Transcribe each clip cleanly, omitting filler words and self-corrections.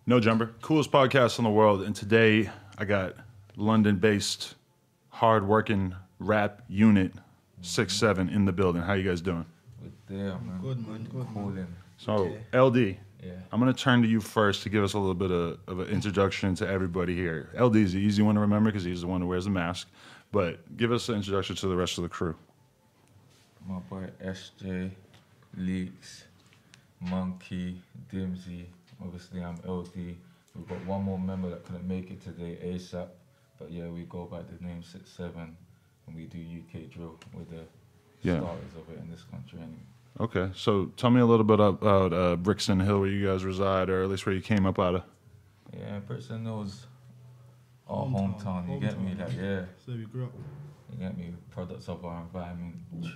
No Jumper, coolest podcast in the world. And today I got London-based, hard-working rap unit 6-7 in the building. How you guys doing? We're there, man. Good, man. Good, Cooling. man. So, LD, Yeah. I'm going to turn to you first to give us a little bit of an introduction to everybody here. LD is the easy one to remember because he's the one who wears the mask. But give us an introduction to the rest of the crew. My boy SJ, Leaks, Monkey, Dimsy. Obviously, I'm LD. We've got one more member that couldn't make it today, ASAP. But yeah, we go by the name 6-7, and we do UK drill. We're the starters of it in this country anyway. Okay, so tell me a little bit about Brixton Hill, where you guys reside, or at least where you came up out of. Yeah, Brixton Hill's our hometown. You get me? Like, yeah. So we grew up. You get me? Products of our environment.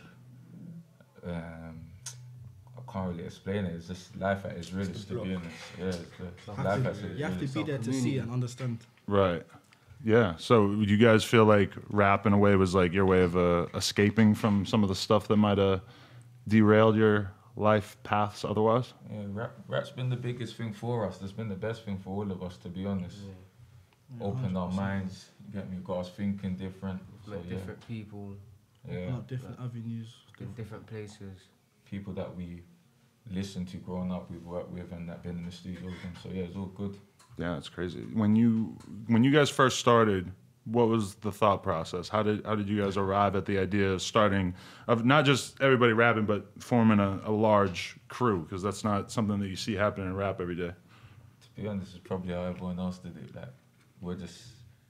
I can't really explain it. It's just life at its realest, to be honest. Yeah, it's life at its realest. You have to be there to see and understand. Right. Yeah. So would you guys feel like rap in a way was like your way of escaping from some of the stuff that might have derailed your life paths otherwise? Yeah, rap's been the biggest thing for us. It's been the best thing for all of us, to be honest. Yeah. Opened our minds, you get me, got us thinking different. We've met different people Yeah. Different avenues. in different places. People that we listened to growing up, we've worked with and that been in the studio with them. So yeah, it's all good. Yeah, it's crazy. When you guys first started, what was the thought process? How did you guys arrive at the idea of starting, of not just everybody rapping, but forming a large crew? Because that's not something that you see happening in rap every day. To be honest, it's probably how everyone else did it. Like, we're just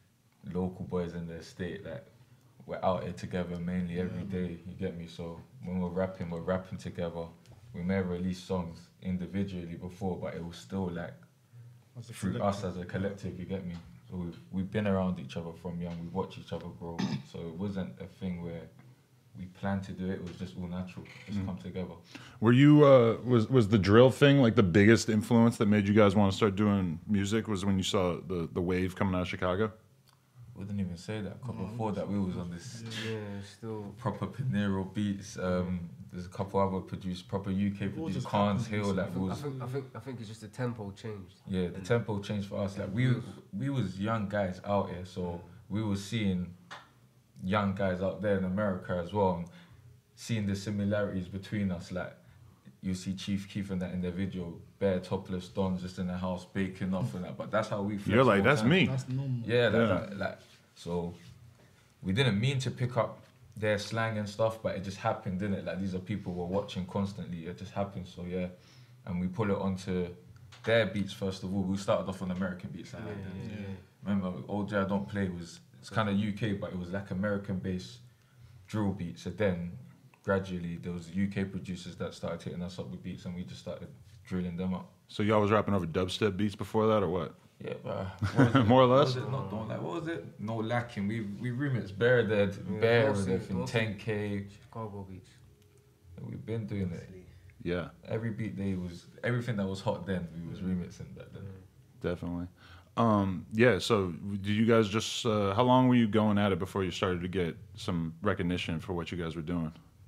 local boys in the estate. Like, we're out here together mainly every day. You get me? So when we're rapping together. We may have released songs individually before, but it was still like through us as a collective. You get me? So we've been around each other from young. We watch each other grow. So it wasn't a thing where we planned to do it. It was just all natural. Just come together. Were you was the drill thing like the biggest influence that made you guys want to start doing music? Was when you saw the wave coming out of Chicago? Wouldn't even say that. Before that, we was on this Still proper Pinero beats. There's a couple other produced, proper UK produced, Khan's Hill. Like, I think it's just the tempo changed. Yeah, the tempo changed for us. Like, we was young guys out here, so we was seeing young guys out there in America as well, and seeing the similarities between us. Like, you see Chief Keef and that individual, bare topless dons just in the house baking off and that. But that's how we feel. You're like, that's me. That's normal. Yeah, like so we didn't mean to pick up their slang and stuff, but it just happened, didn't it? Like, these are people we're watching constantly. It just happened, so yeah. And we pull it onto their beats first of all. We started off on American beats. Like, remember, Old J I Don't Play it's kind of UK, but it was like American-based drill beats. And then gradually there was UK producers that started hitting us up with beats, and we just started drilling them up. So y'all was rapping over dubstep beats before that, or what? Yeah, but More or less. What was it? No Lacking. We remixed Bear Dead, Bear everything, 10K. Chicago beats. We've been doing it. Yeah, Every beat day was everything that was hot then. We was remixing back then. definitely. Yeah. So did you guys just? How long were you going at it before you started to get some recognition for what you guys were doing?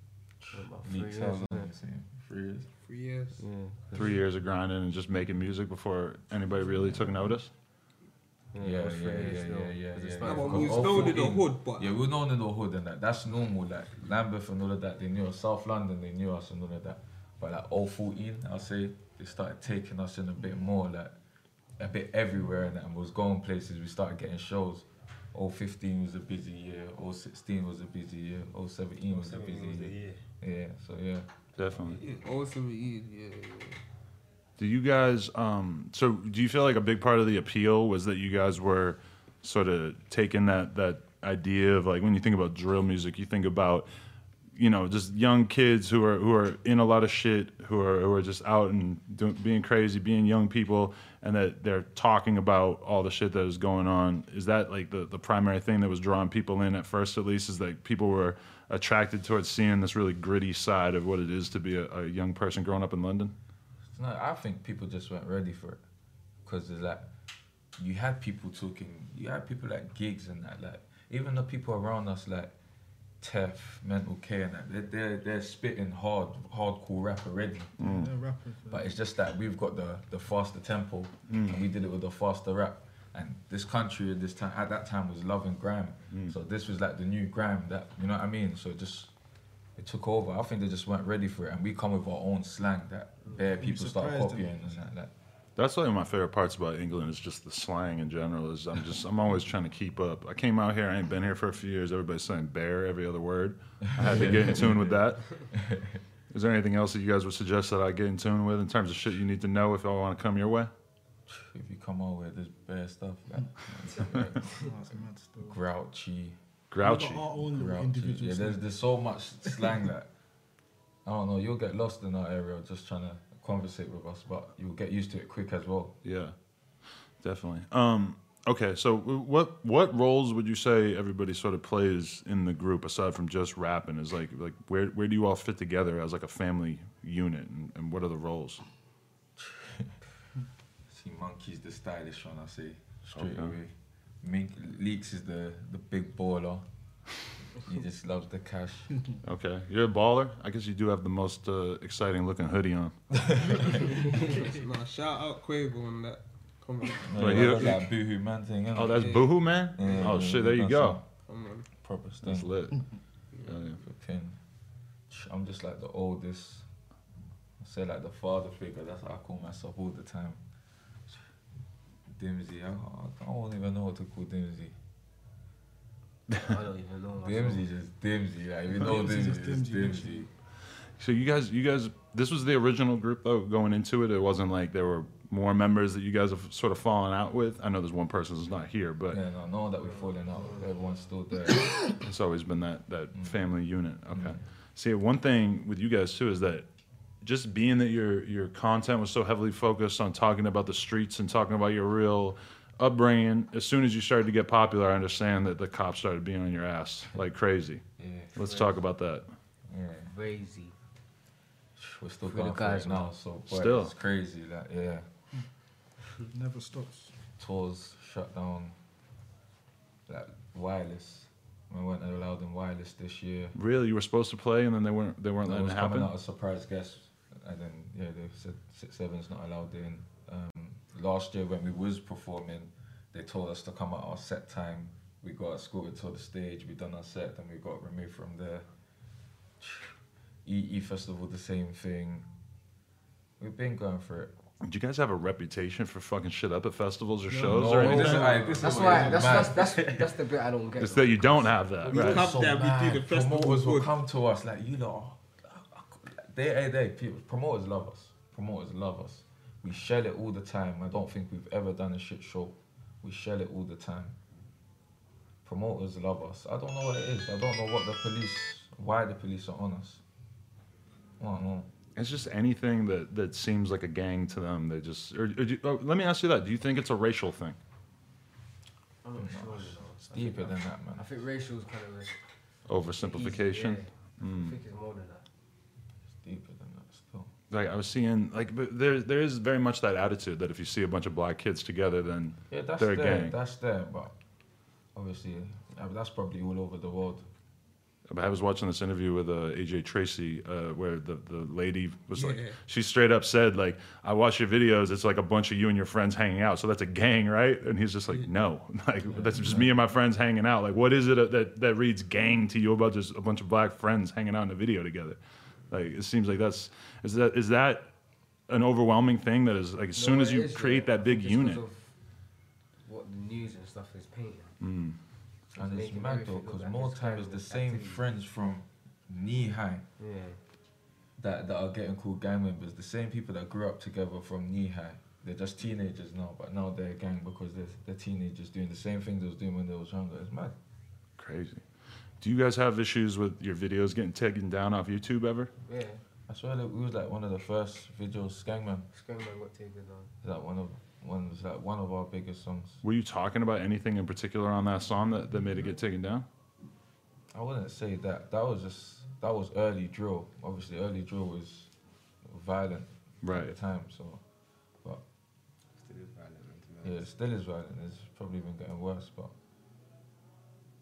About Leaks 3 years. out, 3 years. 3 years. Yeah. 3 years of grinding and just making music before anybody really took notice. Yeah. Well, we was known in the hood, but yeah, we were known in the hood and that. That's normal. Like Lambeth and all of that, they knew us. South London, they knew us and all of that. But like 014, I'll say they started taking us in a bit more, like a bit everywhere and that. And we was going places. We started getting shows. 015 was a busy year. 016 was a busy year. 017 was a busy year. Yeah. So yeah. Definitely. also yeah. Do you guys? So do you feel like a big part of the appeal was that you guys were sort of taking that idea of, like, when you think about drill music, you think about, you know, just young kids who are in a lot of shit, who are just out and being crazy, being young people, and that they're talking about all the shit that is going on. Is that like the primary thing that was drawing people in at first, at least, is that people were attracted towards seeing this really gritty side of what it is to be a young person growing up in London? No, I think people just weren't ready for it, because like you had people talking, you had people at gigs and that, like even the people around us, like Tef, Mental K, and that. They're spitting hardcore rap already. They're rappers. But it's just that we've got the faster tempo, and we did it with the faster rap. And this country at this time, at that time, was loving grime. So this was like the new grime. That, you know what I mean? So it took over. I think they just weren't ready for it, and we come with our own slang that bare people start surprised copying them. and that. That's one of my favorite parts about England is just the slang in general. Is I'm always trying to keep up. I came out here, I ain't been here for a few years. Everybody's saying bear every other word. I had to get in tune with that. Is there anything else that you guys would suggest that I get in tune with in terms of shit you need to know if I want to come your way? If you come over with this bare stuff, like grouchy. Grouchy. We've got our own little Grouchy. individual Yeah, slang. there's so much slang that I don't know. You'll get lost in our area just trying to conversate with us, but you'll get used to it quick as well. Yeah, definitely. Okay, so what roles would you say everybody sort of plays in the group aside from just rapping? Is like where do you all fit together as like a family unit, and what are the roles? See, Monkey's the stylish one, I say straight Okay. away. Mink Leaks is the big baller. He just loves the cash. Okay, you're a baller. I guess you do have the most exciting looking hoodie on. Nah, shout out Quavo on that comment. No, Right, yeah, you- that's that boohoo man thing. Innit? Oh, that's Yeah. Boohoo Man. Yeah, Oh yeah, shit, there you that's go. Come on. Proper That's stuff. lit. Oh, yeah. Flipping. I'm just like the oldest. I say like the father figure. That's how I call myself all the time. Dimsy. I don't even know what to call Dimsy. I don't even know. myself. Dimsy just Dimsy. Like we know Dimsy Dimsy just just Dimsy, Dimsy. So you guys, this was the original group though. Going into it, it wasn't like there were more members that you guys have sort of fallen out with. I know there's one person who's not here, but Yeah, no, know that we're falling out. Everyone's still there. it's always been that family unit. Okay. See, one thing with you guys too is that just being that your content was so heavily focused on talking about the streets and talking about your real upbringing, as soon as you started to get popular, I understand that the cops started being on your ass like crazy. Yeah, Let's talk about that. yeah. Crazy. We're still For the going for guys, it now, man. so boy, Still. it's crazy. Like, yeah, Never stops. tours shut down. Like wireless, we weren't allowed in wireless this year. Really, you were supposed to play, and then they weren't It letting was it coming happen. out as surprise guests, and then yeah, they said 6-7's not allowed in. Last year when we was performing, they told us to come at our set time. We got escorted to the stage. We done our set, then we got removed from there. EE Festival, the same thing. We've been going for it. Do you guys have a reputation for fucking shit up at festivals or No. shows No, or this anything? is- aye, this is That's what why. is That's mad. that's the bit I don't get. It's though. that you don't have that, We right? have that, we do the festival Promoters will good. come to us like, you know, people, promoters love us. Promoters love us. We shell it all the time. I don't think we've ever done a shit show. We shell it all the time. Promoters love us. I don't know what it is. I don't know why the police are on us. I don't know. It's just anything that seems like a gang to them. They just. Let me ask you that. Do you think it's a racial thing? I'm not sure. You know. It's deeper than that, man. I think racial is kind of Oversimplification. I think it's more than that. It's deeper than that still. Like I was seeing, like, but there is very much that attitude that if you see a bunch of black kids together, then Yeah, that's they're a there. gang. That's there, but obviously, that's probably all over the world. But I was watching this interview with AJ Tracy where the lady was like, Yeah. she straight up said, like, I watch your videos, it's like a bunch of you and your friends hanging out, so that's a gang, right? And he's just like, no, like, that's just me and my friends hanging out. Like, what is it that reads gang to you about just a bunch of black friends hanging out in a video together? Like, it seems like is that an overwhelming thing that is, like, as soon as you create that big unit? What the news and stuff is painting. And it's Making mad though, everything because look like more it's times kind the of same activity. friends from knee high Yeah. that are getting called gang members, the same people that grew up together from knee high. They're just teenagers now, but now they're a gang because they're teenagers doing the same thing they was doing when they was younger. It's mad. Crazy. Do you guys have issues with your videos getting taken down off YouTube ever? Yeah. I swear that we was like one of the first videos, Skangman. Skangman got taken down. Like one of our biggest songs. Were you talking about anything in particular on that song that made it get taken down? I wouldn't say that. That was early drill. Obviously, early drill was violent at Right. the time. So, but Still is violent, man, to be yeah, it honest. still is violent. It's probably been getting worse. But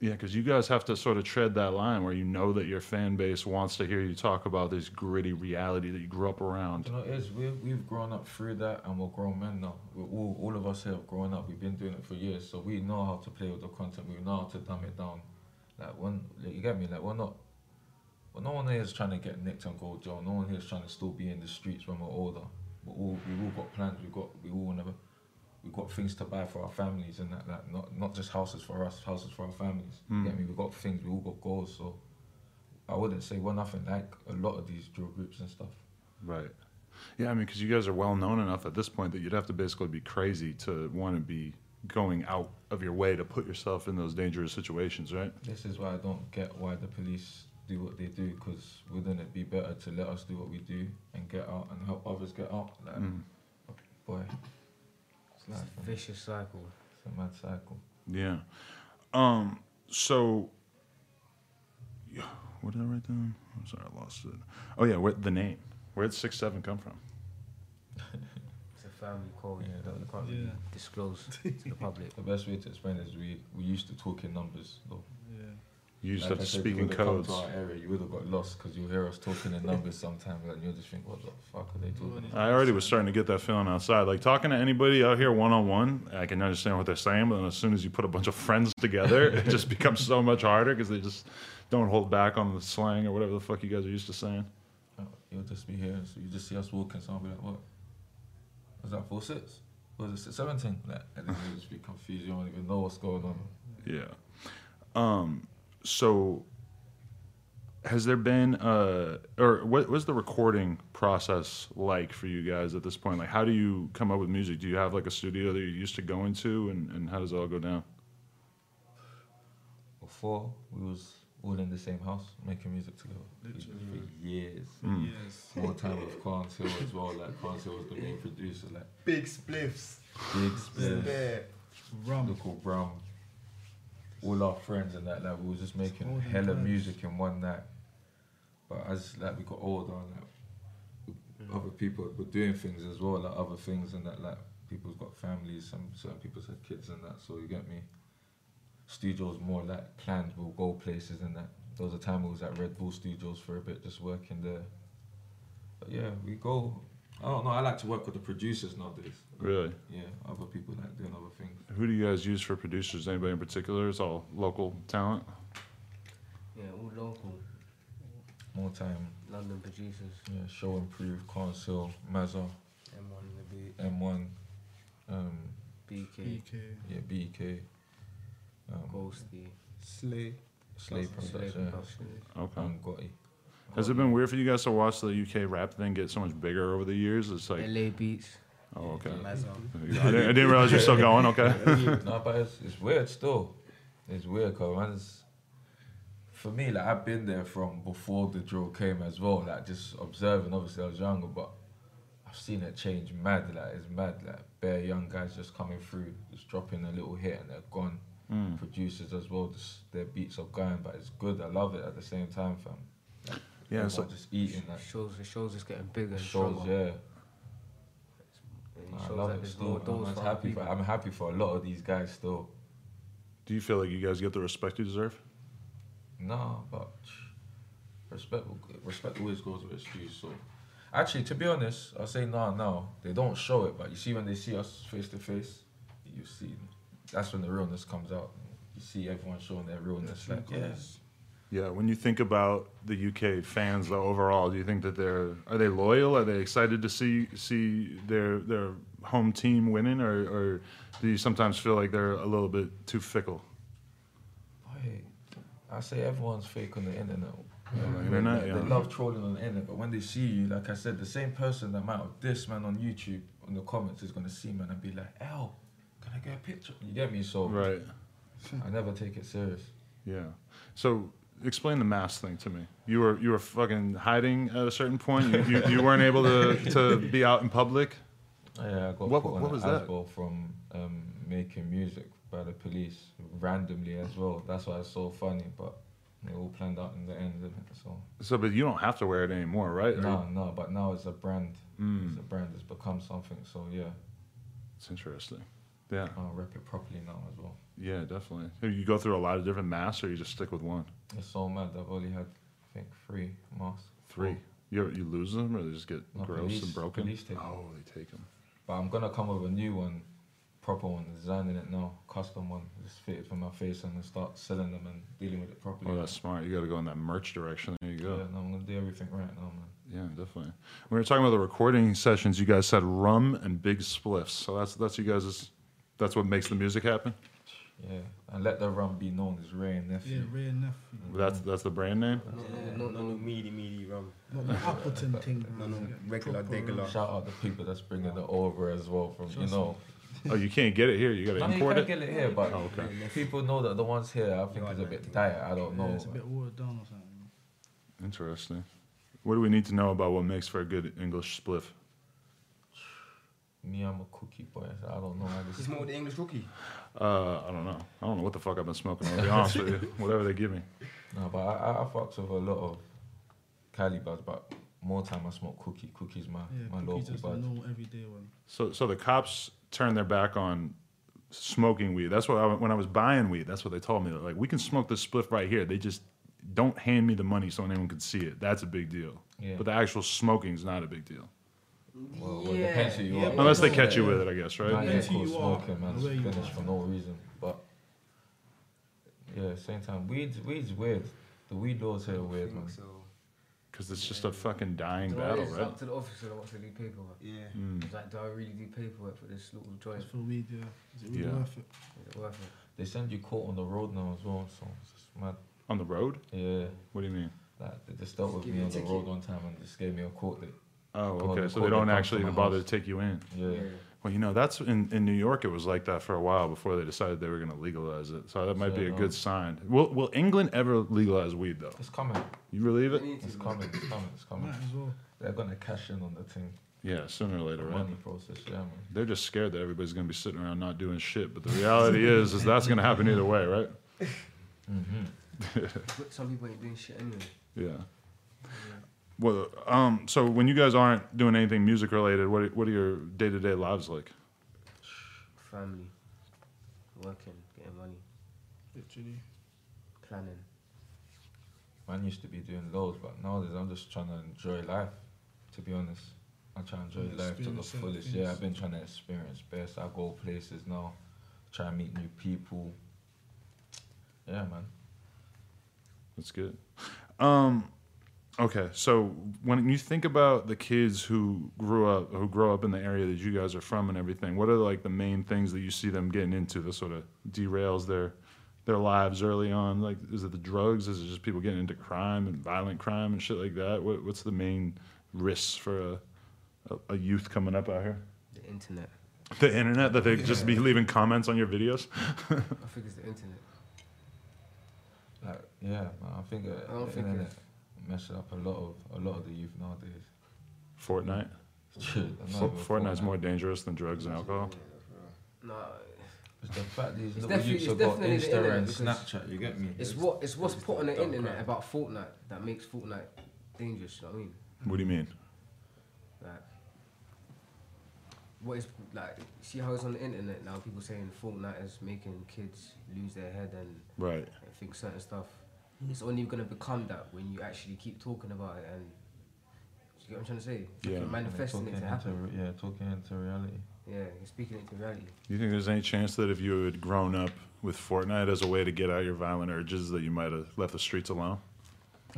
Yeah, because you guys have to sort of tread that line where you know that your fan base wants to hear you talk about this gritty reality that you grew up around. You know, it is. We've grown up through that, and we're grown men now. We're all of us here have grown up. We've been doing it for years, so we know how to play with the content. We know how to dumb it down. You get me? Like, no one here is trying to get nicked and go to jail. No one here is trying to still be in the streets when we're older. We all got plans. We've got things to buy for our families and that. Not just houses for us, houses for our families. You get me? We've got things. We all got goals. So I wouldn't say we're nothing like a lot of these drill groups and stuff. Right. Yeah, I mean, because you guys are well known enough at this point that you'd have to basically be crazy to want to be going out of your way to put yourself in those dangerous situations, right? This is why I don't get why the police do what they do, because wouldn't it be better to let us do what we do and get out and help others get out? Like, boy, it's life, It's a man. vicious cycle. It's a mad cycle. Yeah. So, yeah, what did I write down? I'm sorry, I lost it. Oh yeah, the name. Where did 6'7" come from? It's a family code Yeah, that we can't yeah. really disclose to the public. The best way to explain it is we used to talk in numbers, though. Yeah. You used Like to I said, speak you in would've come codes. to our area, you would have got lost because you'll hear us talking in numbers sometimes, and you'll just think, what the fuck are they talking about? I already was starting to get that feeling outside. Like talking to anybody out here one-on-one, I can understand what they're saying, but then as soon as you put a bunch of friends together, it just becomes so much harder because they just don't hold back on the slang or whatever the fuck you guys are used to saying. You'll just be here, so you just see us walking, so I'll be like, what? Was that 4'6"? Was it 17? Like, and then you just be confused, you don't even know what's going on. Yeah. So has there been or what was the recording process like for you guys at this point? Like, how do you come up with music? Do you have like a studio that you're used to going to, and how does it all go down? Before, we was all in the same house making music together Literally. for years. Yes. More time with Kans Hill as well. Like, Kans Hill was the main producer. Like, Big spliffs. big split, There. Rum. local Brum, all our friends and that. Like, we was just making Olden hella times. music in one night. But as like we got older, like other people were doing things as well, like other things and that. Like, people's got families, certain people's had kids and that. So you get me. Studios more like planned. We'll go places and that. There was a time we was at Red Bull Studios for a bit, just working there. But yeah, we go. I don't know. I like to work with the producers nowadays. Really? Yeah, other people like doing other things. Who do you guys use for producers? Anybody in particular? It's all local talent. Yeah, all local More time. London producers. Yeah, Show Improve, Council, Mazza, M1 in the beat. M1, BK. BK. yeah, BK, Ghosty. Slay. Slay Slay Production, Production. Okay. and Gotti. Has it been weird for you guys to watch the UK rap thing get so much bigger over the years? It's like, LA Beats. oh, okay. Mazza. I didn't realize you're still going. Okay. No, but it's weird still. It's weird, cause man's, for me, like, I've been there from before the drill came as well. Like, just observing. Obviously, I was younger, but I've seen it change mad. Like, it's mad. Like, bare young guys just coming through, just dropping a little hit and they're gone. Producers as well, just their beats are going, but it's good. I love it at the same time, fam. Like, Yeah, everyone so just eating that. The show's just getting bigger and Shows, stronger. yeah. And it I shows love that it there's still. more doors I'm for happy people. I'm happy for a lot of these guys still. do you feel like you guys get the respect you deserve? Nah, but respect always goes with its due. So, actually, to be honest, I'll say now. They don't show it, but you see when they see us face to face, you see that's when the realness comes out. You see everyone showing their realness. Like, yeah, Yeah. When you think about the UK fans, though, overall, do you think that are they loyal? Are they excited to see their home team winning, or do you sometimes feel like they're a little bit too fickle? boy, I say everyone's fake on the internet. Internet, They yeah. love trolling on the internet, but when they see you, like I said, the same person that might have this man on YouTube in the comments is gonna see man and be like, "L, can I get a picture?" You get me? So Right. I never take it serious. Yeah. So explain the mask thing to me. You were fucking hiding at a certain point. You weren't able to be out in public. Yeah, I got What- put what on was an that? ASBO from making music by the police randomly as well. That's why it's so funny, but it all planned out in the end, isn't it? So So, but you don't have to wear it anymore, right? no, but now it's a brand. It's a brand. It's become something. So yeah, It's interesting. Yeah. I'll rep it properly now as well. Yeah, definitely. You go through a lot of different masks, or you just stick with one? It's so mad. I've only had, I think, 3 masks. 3. You lose them, or they just get No, gross police- and broken? police take 'em. Oh, they take them. But I'm gonna come with a new one, proper one, designing it now, custom one, just fitted for my face, and then start selling them and dealing with it properly. Oh, that's smart. You got to go in that merch direction. There you go. Yeah, no, I'm gonna do everything right now, man. Yeah, definitely. When we were talking about the recording sessions, you guys said rum and big spliffs. So that's you guys. That's what makes the music happen. Yeah, and let the rum be known as Ray and Yeah, Nephew. Ray and Neff. That's the brand name. No, meaty rum. Not the Appleton thing. No, man. no, You get regular, proper degular. Shout out the people that's bringing it over as well from, you know. Oh, you can't get it here. You got to No, you import can it. get it here, but Oh, okay. people know that the ones here, I think, is a bit diet. I don't Yeah, know. it's a bit watered down or something. Interesting. What do we need to know about what makes for a good English spliff? Me, I'm a cookie boy. So I don't know. I He's just, more the English rookie. I don't know. I don't know what the fuck I've been smoking. I'll be honest with you. Whatever they give me. no, but I fucks with a lot of Cali buds, but more time I smoke cookie. Cookie's my Yeah, my cookies local is the bud. normal everyday one. So the cops turned their back on smoking weed. That's what when I was buying weed. That's what they told me. They're like, we can smoke this spliff right here. They just don't hand me the money so anyone can see it. That's a big deal. Yeah. But the actual smoking's not a big deal. Well, it depends who you Yeah, are. Unless they catch you with it, I guess, right? Man, Depends yeah, who cool you are smoking, man. and where you Finished are. for no reason. But yeah, same time, weed's weird. The weed laws here are weird, man. So, Because it's just a fucking dying Do battle, it's right? up to the officer that wants to do paperwork. yeah. Mm. It's like, do I really do paperwork for this little joint? Just for weed, yeah. Is it really Yeah. worth it? Is it worth it? They send you court on the road now as well, so it's just mad. On the road? Yeah, What do you mean? like they just dealt with Give me you a on the ticket. road one time and just gave me a court date. Oh, Well, okay. the So they court don't comes actually to even my bother house. to take you in. Yeah. Well, you know, that's in New York. It was like that for a while before they decided they were going to legalize it. So that might be a Yeah, good sign. Will England ever legalize weed though? It's coming. You believe it? They need to, It's man. coming. It's coming. It's coming. Might as well. They're gonna cash in on the thing. Yeah, sooner or The later, right? money process, yeah, man. They're just scared that everybody's going to be sitting around not doing shit. But the reality is that's going to happen either way, right? But some people ain't doing shit anyway. Yeah. Well, so when you guys aren't doing anything music related, what are your day-to-day lives like? Family, working, getting money, Literally. planning. Man used to be doing loads, but nowadays I'm just trying to enjoy life. To be honest, I try to enjoy And life to the experience certain fullest. Yeah, things. I've been trying to experience best. I go places now, try and meet new people. Yeah, man. That's good. Okay, so when you think about the kids who grow up in the area that you guys are from and everything, what are like the main things that you see them getting into that sort of derails their lives early on? Like, is it the drugs? Is it just people getting into crime and violent crime and shit like that? What's the main risks for a youth coming up out here? The internet. The internet, that they just be leaving comments on your videos? I think it's the internet. Like, yeah, man. I think I don't the think internet messes up a lot of the youth nowadays. Fortnite? Shit, not even Fortnite's more dangerous than drugs and alcohol? No, It's the fact these little definitely- youths it's have got definitely the Insta internet and because Snapchat. You get me? it's what's put on the internet about Fortnite that makes Fortnite dangerous. You know what I mean? What do you mean? Like, what is like? See how it's on the internet now? People saying Fortnite is making kids lose their head and Right. think certain stuff. It's only gonna become that when you actually keep talking about it and. You get what I'm trying to say? Yeah. You're manifesting it to happen. Talking into reality. Yeah, you're speaking it to reality. Do you think there's any chance that if you had grown up with Fortnite as a way to get out your violent urges, that you might have left the streets alone? No,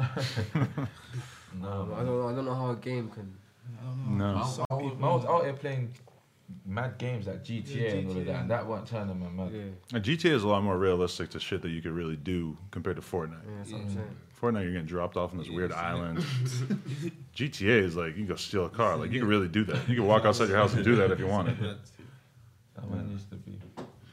I don't know how a game can. I don't know. No. I was out here playing mad games like GTA and all of GTA. that, and that weren't turning my mad. Yeah, GTA is a lot more realistic to shit that you could really do compared to Fortnite. yeah, that's what I'm saying. Fortnite, you're getting dropped off on this weird island. GTA is like, you can go steal a car. Like, you can really do that. You can walk outside your house and do that if you wanted. That man used to be.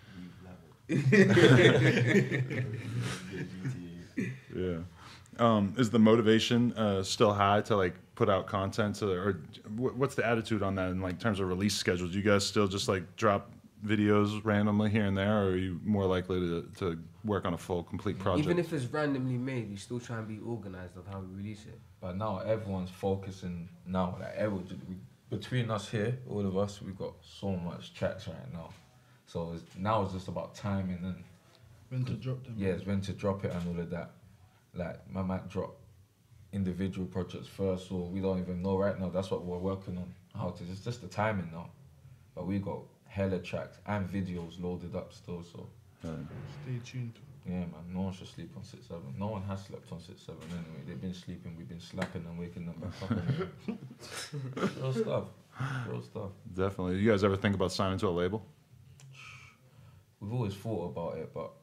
Yeah. Is the motivation still high to like put out content, or what's the attitude on that in like terms of release schedules? Do you guys still just like drop videos randomly here and there, or are you more likely to work on a full complete project? Even if it's randomly made, we still try and be organized of how we release it. But now everyone's focusing like between us here, all of us, we got so much tracks right now. So now it's just about timing and When to drop them. yeah, it's when to drop it and all of that. Like, I might drop individual projects first, or we don't even know right now. That's what we're working on. How to, it's just the timing now. But we got hella tracks and videos loaded up still, so Stay tuned. yeah, man, no one should sleep on 6-7. No one has slept on 6-7 anyway. They've been sleeping, we've been slapping and waking them back up. Anyway. Real stuff. Real stuff. Definitely. You guys ever think about signing to a label? We've always thought about it, but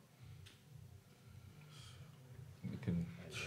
we can.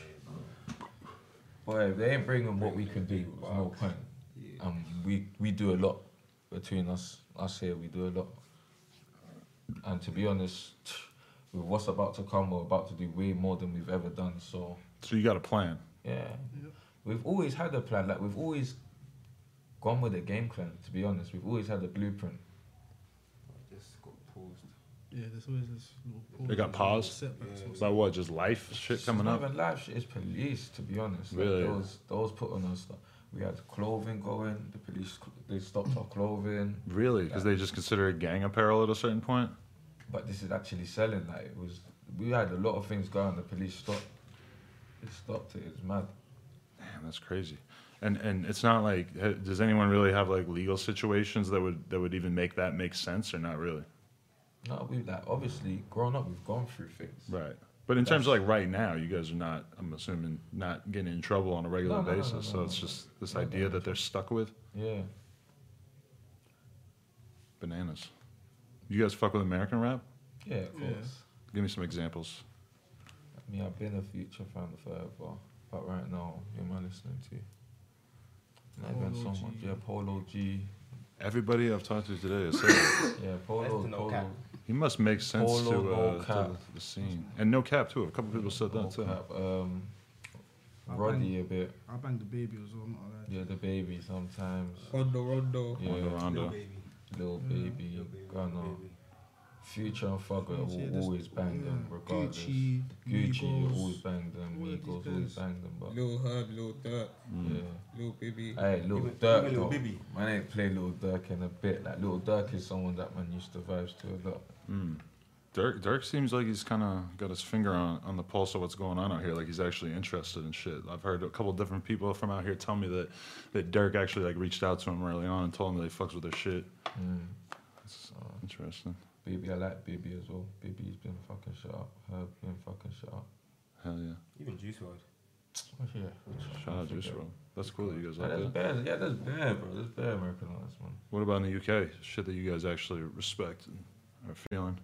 Boy, if they ain't bringing what we can do, there's no point. We do a lot between us here. We do a lot, and to be honest, with what's about to come, we're about to do way more than we've ever done. So You got a plan. yeah, we've always had a plan. Like, we've always gone with a game plan. To be honest, we've always had a blueprint. Just got paused. Yeah, there's always this little pause. They got paused? Setbacks. Yeah. or About what? Just life shit coming It's up? not even live shit, it's police, to be honest. Really? Like, those put on us stuff. We had clothing going, the police, they stopped our clothing. Really? Because they just consider it gang apparel at a certain point? But this is actually selling. Like, we had a lot of things going, the police stopped. They stopped it, it's mad. Damn, that's crazy. And it's not like, does anyone really have like legal situations that would even make that make sense, or not really? No, we've like, obviously, growing up, we've gone through things. Right. But in terms of like right now, you guys are not, I'm assuming, not getting in trouble on a regular No, no, no, basis. no, So no, it's no. just this No, no, idea no. that they're stuck with. Yeah. Bananas. You guys fuck with American rap? Yeah, of Yeah. course. Give me some examples. I mean, I've been a Future fan forever, but right now, who am I listening to? Not even Polo so much. G. Yeah, Polo G. Everybody I've talked to today has said it. Yeah, Polo. That's the no Polo. cap. He must make sense Polo, no to cap. the scene. And no cap too. A couple people said No that too. cap. I Roddy a bit. I banged the baby as well, not allowed. Yeah, the baby sometimes. Rondo. Yeah, Rondo, Rondo. Lil baby. Lil Baby, Lil baby. Gunna. Lil baby. Future and Thugger Yeah, will there's- always bang them regardless. Gucci, Gucci Migos. always bang them. all of these Migos always guys. bang them. But Lil Herb, Lil Durk, Mm. yeah. Lil Baby. Hey, Lil Even Durk Lil though. Baby. Man ain't play Lil Durk in a bit. Like, Lil Durk is someone that man used to vibes to a lot. Mm. Dirk seems like he's kind of got his finger on the pulse of what's going on out here. Like he's actually interested in shit. I've heard a couple different people from out here tell me that Dirk actually like reached out to him early on and told him that he fucks with their shit. It's interesting. Baby, I like Baby as well. Baby's been fucking shut up. Herb been fucking shut up. Hell yeah. Even Juice WRLD. Oh, yeah. Shout out Juice WRLD. That's cool that you guys Yeah, like that's that. bad. Yeah, that's bad, bro. That's bad American artists, man. What about in the UK? Shit that you guys actually respect and are feeling.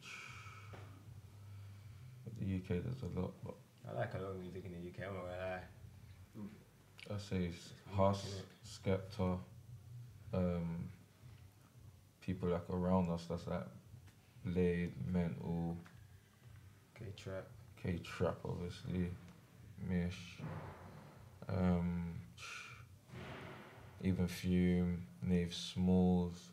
In the UK, there's a lot, but I like a lot of music in the UK, I'm not gonna lie. I say it's Huss, Skepta, people like around us. That's like Blade, Mental, Okay, trap. K-Trap, obviously, Mish, even Fume, Nave Smalls,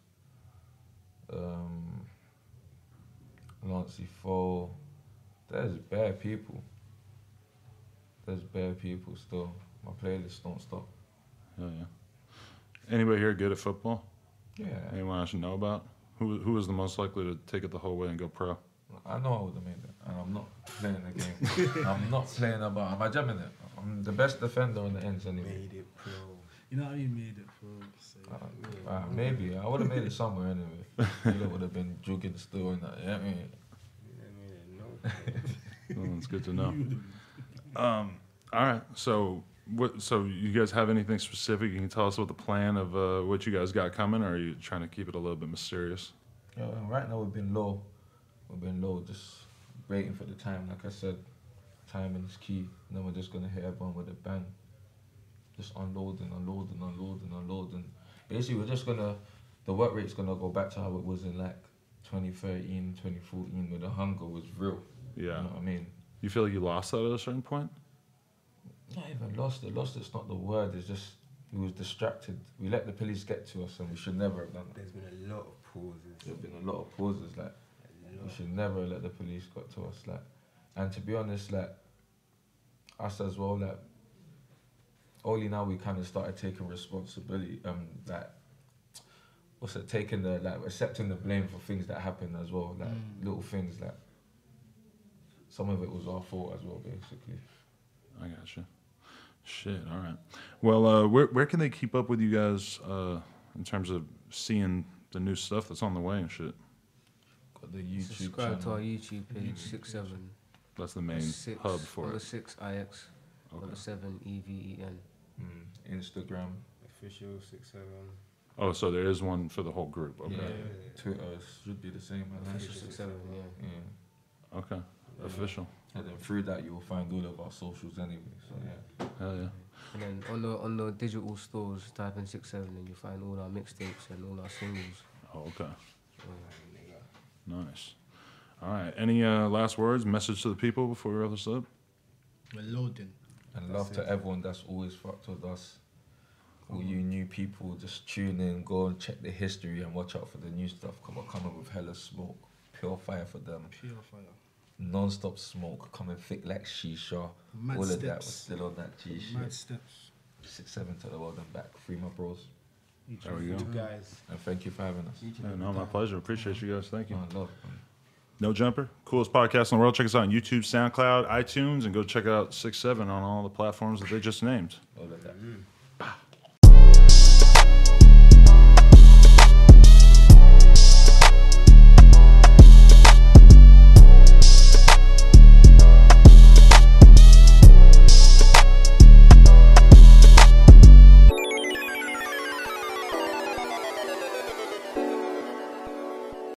Lancey Foe. There's bad people. There's bad people still. My playlist don't stop. Hell yeah. Anybody here good at football? Yeah, Anyone I should know about? Who was the most likely to take it the whole way and go pro? I know I would have made it, and I'm not playing the game. I'm not playing about. Am I jamming it? I'm the best defender on the ends anyway. Made it pro. You know how you made it for say. Maybe I would have made it somewhere anyway. You would have been jogging still in that. Yeah, I mean, No. Oh, it's good to know. All right. So So you guys have anything specific you can tell us about the plan of what you guys got coming, or are you trying to keep it a little bit mysterious? Yeah, right now we've been low. We've been low, just waiting for the time. Like I said, timing is key. And then we're just gonna hit everyone with a bang. Just unloading. Basically, we're just gonna, the work rate's gonna go back to how it was in like 2013, 2014, where the hunger was real. Yeah. You know what I mean? You feel like you lost that at a certain point? Not even lost it. Lost it's not the word. It's just we was distracted. We let the police get to us, and we should never have done that. There's been a lot of pauses. There's been a lot of pauses. Like we should never let the police get to us. Like, and to be honest, like us as well. Like only now we kind of started taking responsibility. Like also taking the like accepting the blame for things that happen as well, like little things like some of it was our fault as well, basically. I gotcha. Shit. All right. Well, where can they keep up with you guys in terms of seeing the new stuff that's on the way and shit? Got the YouTube Subscribe to channel. our YouTube page, 67. That's the main Six, hub for number it. 6 IX, number 7 EVEN. Instagram, Official 6-7. Oh, so there is one for the whole group. Okay. yeah. Twitter should be the same. I think. Official 67, yeah. Yeah. Okay. Official. And then through that you'll find all of our socials anyway. So yeah. Hell yeah. And then on the digital stores, type in 67 and you'll find all our mixtapes and all our singles. Oh, okay. Nice. All right. Any last words, message to the people before we wrap this up? We're loading. And love to everyone that's always fucked with us. All you new people, just tune in, go and check the history and watch out for the new stuff. We're coming with hella smoke, pure fire for them. Pure fire. Non-stop smoke, coming thick like shisha. Mad all of that steps. was still on that G Mad shit. steps. 6-7 to the world and back. Free my bros. There we go. You guys. And thank you for having us. Yeah, no, my pleasure. Appreciate you guys. Thank you. Oh, love. No Jumper, coolest podcast in the world. Check us out on YouTube, SoundCloud, iTunes, and go check out 6-7 on all the platforms that they just named. All of that.